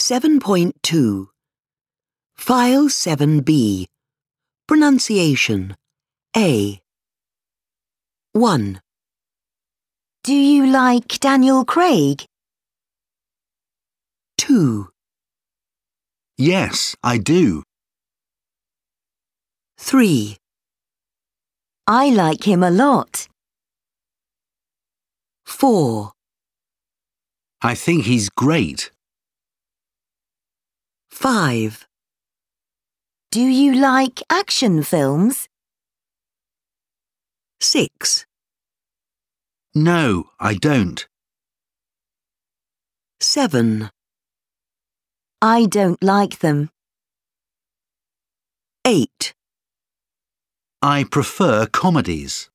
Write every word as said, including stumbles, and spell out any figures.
seven point two. File seven B. Pronunciation. A. one. Do you like Daniel Craig? two. Yes, I do. three. I like him a lot. four. I think he's great. five. Do you like action films? six. No, I don't. seven. I don't like them. eight. I prefer comedies.